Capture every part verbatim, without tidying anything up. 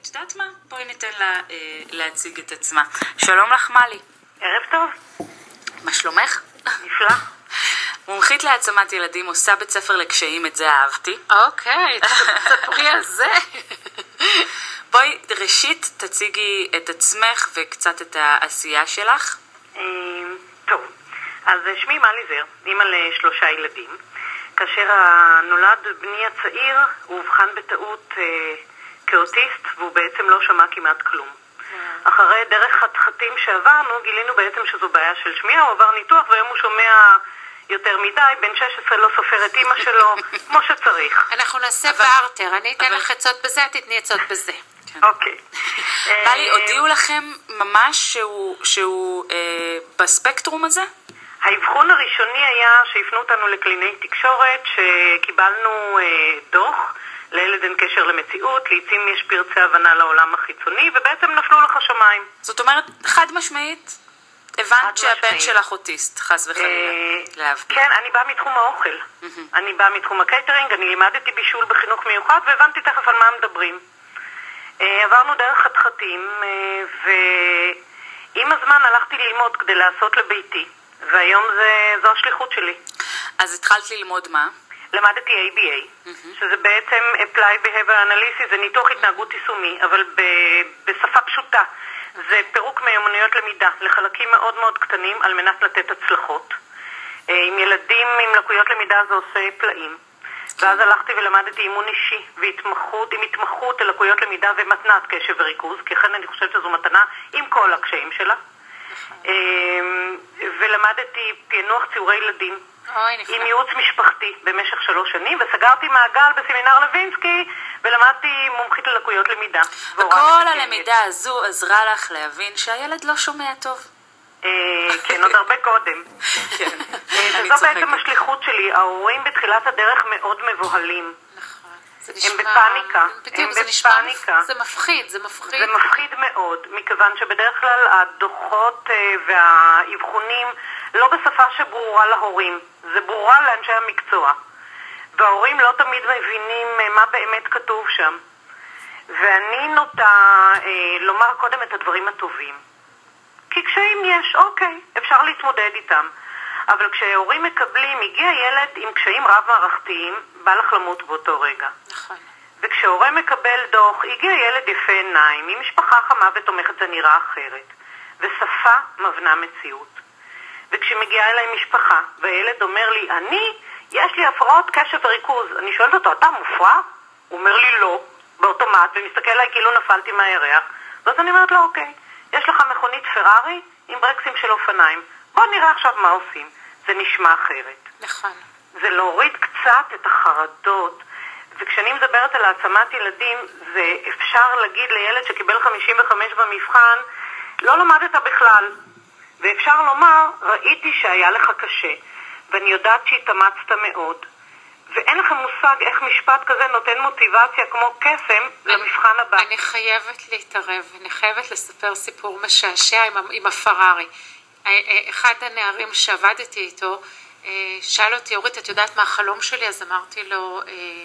את יודעת מה? בואי ניתן לה אה, להציג את עצמה. שלום לך מלי. ערב טוב. מה שלומך? נפלא. מומחית להעצמת ילדים, עושה בית ספר לקשיים, את זה אהבתי. אוקיי, תספרי על זה. בואי ראשית תציגי את עצמך וקצת את העשייה שלך. טוב, אז שמי מלי זר, אימא לשלושה ילדים. כאשר נולד בני הצעיר, הוא הובחן בטעות אה, כאוטיסט, והוא בעצם לא שמע כמעט כלום. אחרי דרך חתחתים שעברנו, גילינו בעצם שזו בעיה של שמיעה, הוא עבר ניתוח והיום הוא שומע יותר מדי, בן שש עשרה לא סופר את אמא שלו, כמו שצריך. אנחנו נעשה בארטר, אני אתן לך עצות בזה, את תתני עצות בזה. אוקיי. מלי, הודיעו לכם ממש שהוא בספקטרום הזה? האבחון הראשוני היה שהפנו אותנו לקליני תקשורת, שקיבלנו דוח, לילד אין קשר למציאות, לעתים יש פרצי הבנה לעולם החיצוני, ובעצם נפלו לך שמיים. זאת אומרת, חד משמעית, הבנת שהבן שלך אוטיסט, חס וחלילה, להבדיל. כן, אני באה מתחום האוכל. אני באה מתחום הקייטרינג, אני לימדתי בישול בחינוך מיוחד, והבנתי תכף על מה מדברים. עברנו דרך חתחתים, ועם הזמן הלכתי ללמוד כדי לעשות לביתי, והיום זו השליחות שלי. אז התחלת ללמוד מה? למדתי איי בי איי, שזה בעצם Applied Behavior Analysis, זה ניתוח התנהגות יישומי, אבל בשפה פשוטה. זה פירוק מיומנויות למידה לחלקים מאוד מאוד קטנים על מנת לתת הצלחות. עם ילדים עם לקויות למידה זה עושה פלאים. ואז הלכתי ולמדתי אימון אישי והתמחות, עם התמחות ללקויות למידה ומתנת קשב וריכוז, כי לכן אני חושבת שזו מתנה עם כל הקשיים שלה. ולמדתי פענוח ציורי ילדים עם ייעוץ משפחתי במשך שלוש שנים, וסגרתי מעגל בסמינר לוינסקי ולמדתי מומחית ללקויות למידה. וכל הלמידה הזו עזרה לך להבין שהילד לא שומע טוב? כן, עוד הרבה קודם. וזו בעצם השליחות שלי. ההורים בתחילת הדרך מאוד מבוהלים. הם בפאניקה. הם בפאניקה. זה מפחיד, זה מפחיד. זה מפחיד מאוד, מכיוון שבדרך כלל הדוחות והאבחונים לא בשפה שברורה להורים, זה ברורה לאנשי המקצוע. וההורים לא תמיד מבינים מה באמת כתוב שם. ואני נוטה לומר קודם את הדברים הטובים. כי קשיים יש, אוקיי, אפשר להתמודד איתם. אבל כשהורים מקבלים, הגיע ילד עם קשיים רב-מערכתיים, בא לך למות באותו רגע. נכון. וכשהורה מקבל דוח, הגיע ילד יפה עיניים, עם משפחה חמה ותומכת זה נראה אחרת. ושפה מבנה מציאות. וכשמגיעה אליי משפחה, והילד אומר לי, אני, יש לי הפרעות קשב וריכוז. אני שואלת אותו, אתה מופרע? הוא אומר לי לא, באוטומט, ומסתכל עליי כאילו נפלתי מהירח. ואז אני אומרת לו, אוקיי, יש לך מכונית פרארי עם ברקסים של אופניים. בוא נראה עכשיו מה עושים. זה נשמע אחרת. נכון. זה להוריד קצת את החרדות. וכשאני מדברת על העצמת ילדים, זה אפשר להגיד לילד שקיבל חמישים וחמש במבחן, לא למדת בכלל. ואפשר לומר, ראיתי שהיה לך קשה, ואני יודעת שהתאמצת מאוד. ואין לכם מושג איך משפט כזה נותן מוטיבציה כמו קסם למבחן הבא. אני חייבת להתערב, אני חייבת לספר סיפור משעשע עם, עם הפרארי. אחד הנערים שעבדתי איתו, שאל אותי, אורית, את יודעת מה החלום שלי? אז אמרתי לו,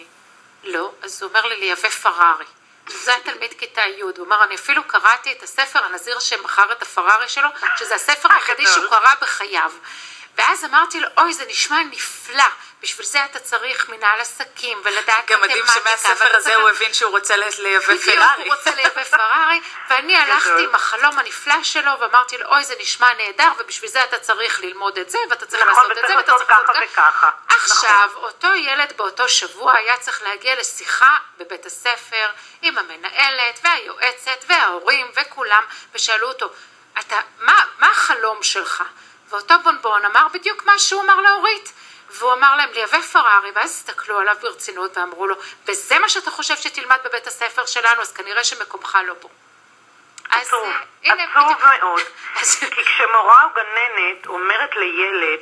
לא. אז הוא אומר לי, לייבא פרארי. זה התלמיד כיתה י', הוא אומר, אני אפילו קראתי את הספר, הנזיר שמכר את הפרארי שלו, שזה הספר היחידי שהוא קרא בחייו. ואז אמרתי לו, אוי, זה נשמע נפלא, בשביל זה אתה צריך מנהל עסקים ולדעת מתמטיקה. גם מדהים שמהספר הזה הוא הבין שהוא רוצה לייבא פרארי. בדיוק, הוא רוצה לייבא פרארי, ואני הלכתי עם החלום הנפלא שלו, ואמרתי לו, אוי, זה נשמע נהדר, ובשביל זה אתה צריך ללמוד את זה, ואתה צריך לעשות את זה, ואתה צריך לעשות ככה. עכשיו, אותו ילד באותו שבוע היה צריך להגיע לשיחה בבית הספר, עם המנהלת, והיועצת, וההורים, וכולם, ושאלו אותו, אתה, מה, מה החלום שלך? ואותו בונבון אמר בדיוק מה שהוא אמר לאורית, והוא אמר להם לייבא פרארי, ואז הסתכלו עליו ברצינות ואמרו לו, וזה מה שאתה חושב שתלמד בבית הספר שלנו, אז כנראה שמקומך לא פה. עצוב, עצוב מאוד. כי כשמורה או גננת אומרת לילד,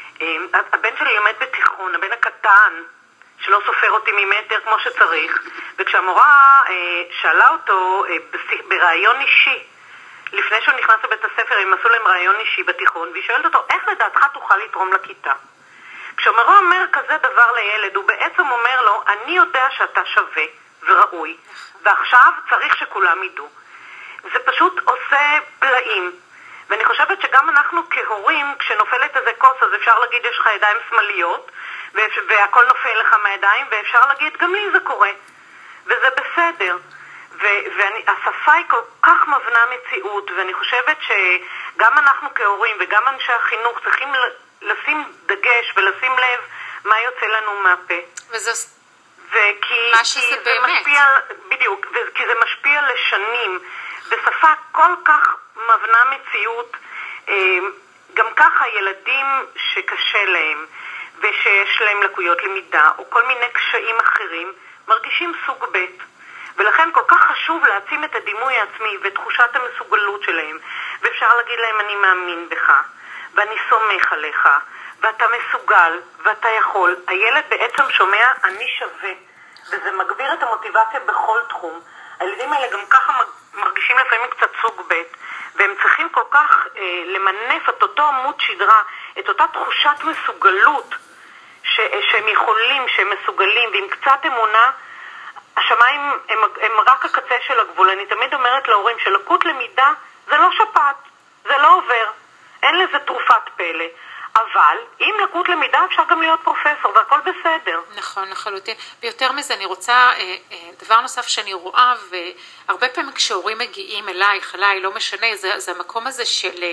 הבן שלי לומד בתיכון, הבן הקטן, שלא סופר אותי ממטר כמו שצריך, וכשהמורה שאלה אותו ברעיון אישי, לפני שהוא נכנס לבית הספר, הם עשו להם רעיון אישי בתיכון, והיא שואלת אותו, איך לדעתך תוכל לתרום לכיתה? כשהמורה אומר כזה דבר לילד, הוא בעצם אומר לו, אני יודע שאתה שווה, וראוי, ועכשיו צריך שכולם ידעו. זה פשוט עושה פלאים. ואני חושבת שגם אנחנו כהורים, כשנופלת איזה כוס, אז אפשר להגיד יש לך ידיים שמאליות, והכל נופל לך מהידיים, ואפשר להגיד גם לי זה קורה. וזה בסדר. והשפה היא כל כך מבנה מציאות, ואני חושבת שגם אנחנו כהורים וגם אנשי החינוך צריכים לשים דגש ולשים לב מה יוצא לנו מהפה. וזה וכי, מה שזה זה באמת. משפיע, בדיוק, כי זה משפיע לשנים. בשפה כל כך מבנה מציאות, גם ככה ילדים שקשה להם ושיש להם לקויות למידה או כל מיני קשיים אחרים מרגישים סוג ב', ולכן כל כך חשוב להעצים את הדימוי העצמי ותחושת המסוגלות שלהם, ואפשר להגיד להם אני מאמין בך ואני סומך עליך ואתה מסוגל ואתה יכול. הילד בעצם שומע אני שווה, וזה מגביר את המוטיבציה בכל תחום. הילדים האלה גם ככה מרגישים לפעמים קצת סוג ב', והם צריכים כל כך אה, למנף את אותו עמוד שדרה, את אותה תחושת מסוגלות ש, שהם יכולים, שהם מסוגלים, ועם קצת אמונה השמיים הם, הם רק הקצה של הגבול. אני תמיד אומרת להורים שלקות למידה זה לא שפעת, זה לא עובר, אין לזה תרופת פלא, אבל עם לקות למידה אפשר גם להיות פרופסור והכל בסדר. נכון, לחלוטין. ויותר מזה אני רוצה, דבר נוסף שאני רואה, והרבה פעמים כשהורים מגיעים אלייך, אליי, לא משנה, זה, זה המקום הזה של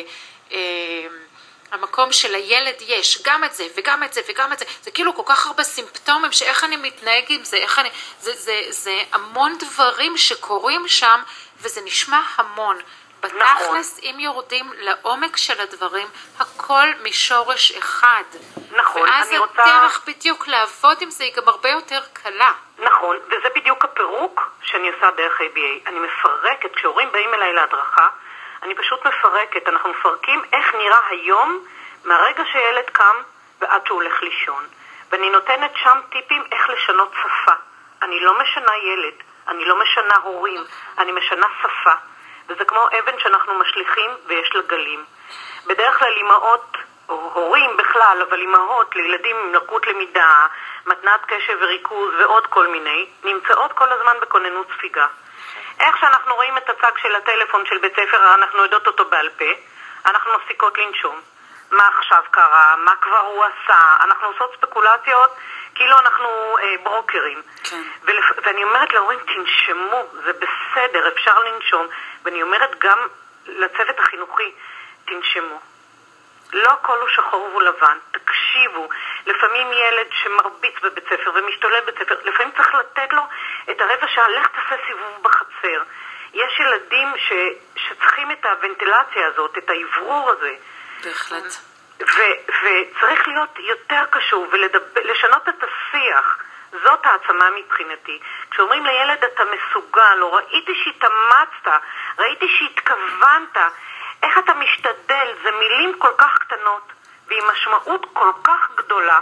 המקום של הילד יש גם את זה וגם את זה וגם את זה, זה כאילו כל כך הרבה סימפטומים שאיך אני מתנהג עם זה, איך אני, זה, זה, זה המון דברים שקורים שם וזה נשמע המון. בתכלס, אם יורדים לעומק של הדברים, הכל משורש אחד. נכון, ואז אני רוצה... הדרך בדיוק לעבוד עם זה היא גם הרבה יותר קלה. נכון, וזה בדיוק הפירוק שאני עושה דרך איי בי איי. אני מפרקת, כשהורים באים אליי להדרכה, אני פשוט מפרקת, אנחנו מפרקים איך נראה היום מהרגע שילד קם ועד שהוא הולך לישון. ואני נותנת שם טיפים איך לשנות שפה. אני לא משנה ילד, אני לא משנה הורים, אני משנה שפה. וזה כמו אבן שאנחנו משליכים ויש לה גלים. בדרך כלל אמהות, או הורים בכלל, אבל אמהות לילדים עם לקות למידה, מתנת קשב וריכוז ועוד כל מיני, נמצאות כל הזמן בכוננות ספיגה. איך שאנחנו רואים את הצג של הטלפון של בית ספר, אנחנו יודעות אותו בעל פה, אנחנו מפסיקות לנשום. מה עכשיו קרה, מה כבר הוא עשה, אנחנו עושות ספקולציות כאילו אנחנו אה, ברוקרים. כן. ולפ... ואני אומרת להורים, תנשמו, זה בסדר, אפשר לנשום. ואני אומרת גם לצוות החינוכי, תנשמו. לא הכל הוא שחור ולבן, תקשיבו. לפעמים ילד שמרביץ בבית ספר ומשתולל בבית ספר, לפעמים צריך לתת לו את הרבע שעה, לך תעשה סיבוב בחצר. יש ילדים ש... שצריכים את הוונטילציה הזאת, את העברור הזה. בהחלט. ו- וצריך להיות יותר קשור ולשנות את השיח. זאת העצמה מבחינתי. כשאומרים לילד אתה מסוגל, או ראיתי שהתאמצת, ראיתי שהתכוונת, איך אתה משתדל, זה מילים כל כך קטנות ועם משמעות כל כך גדולה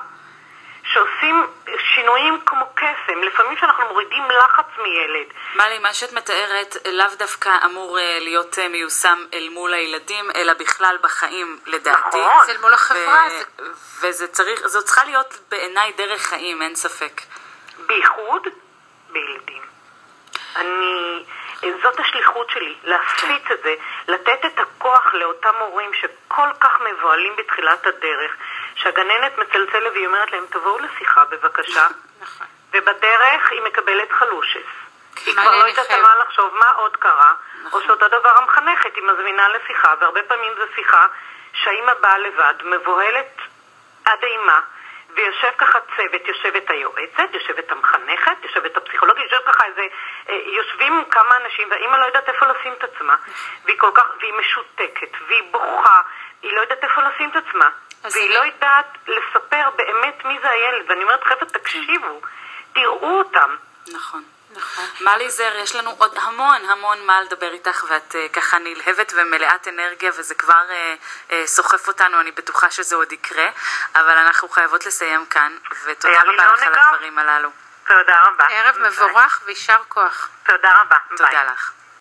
שעושים שינויים כמו קסם. לפעמים שאנחנו מורידים לחץ מילד. מלי, מה שאת מתארת לאו דווקא אמור להיות מיושם אל מול הילדים, אלא בכלל בחיים לדעתי. נכון. זה אל מול החברה. ו- וזה צריך, זו צריכה להיות בעיניי דרך חיים, אין ספק. בייחוד בילדים. אני, זאת השליחות שלי, להפיץ את זה, לתת את הכוח לאותם הורים שכל כך מבועלים בתחילת הדרך, שהגננת מצלצלת והיא אומרת להם, תבואו לשיחה בבקשה, ובדרך היא מקבלת חלושס. היא כבר לא יודעת מה לחשוב, מה עוד קרה, או שאותו דבר המחנכת, היא מזמינה לשיחה, והרבה פעמים זו שיחה שהאמא באה לבד, מבוהלת עד אימה, ויושב ככה צוות, יושבת היועצת, יושבת המחנכת, יושבת הפסיכולוגית, יושב ככה איזה, יושבים כמה אנשים, והאמא לא יודעת איפה לשים את עצמה, והיא כל כך, והיא משותקת, והיא בוכה, היא לא יודעת איפה לשים את עצמה, והיא לא יודעת לספר באמת מי זה הילד, ואני אומרת, חבר'ה, תקשיבו, תראו אותם. נכון. נכון. מלי זר, יש לנו עוד המון המון מה לדבר איתך, ואת uh, ככה נלהבת ומלאת אנרגיה, וזה כבר uh, uh, סוחף אותנו, אני בטוחה שזה עוד יקרה, אבל אנחנו חייבות לסיים כאן, ותודה רבה לך על הדברים הללו. תודה רבה. ערב מבורך וישר כוח. תודה רבה. תודה לך.